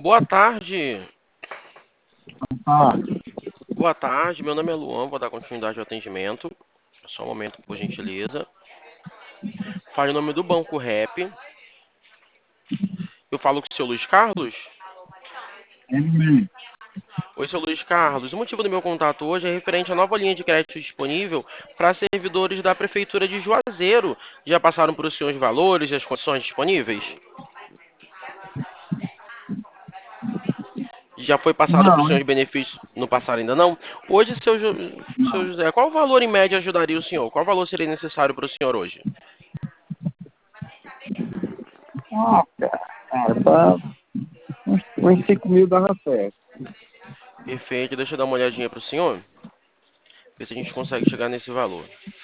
Boa tarde. Ah, Boa tarde, meu nome é Luan, vou dar continuidade ao atendimento. Só um momento, por gentileza. Fale o nome do Banco Rap. Eu falo com o seu Luiz Carlos? ele mesmo. Oi, seu Luiz Carlos. O motivo do meu contato hoje é referente à nova linha de crédito disponível para servidores da Prefeitura de Juazeiro. Já passaram por os seus valores e as condições disponíveis? Já foi passado para os Não, seus benefícios? Não passaram ainda não? Hoje, seu não. José, qual valor em média ajudaria o senhor? Qual valor seria necessário para o senhor hoje? Ah, cara, tá uns 5 mil dava certo. Perfeito, deixa eu dar uma olhadinha para o senhor, ver se a gente consegue chegar nesse valor.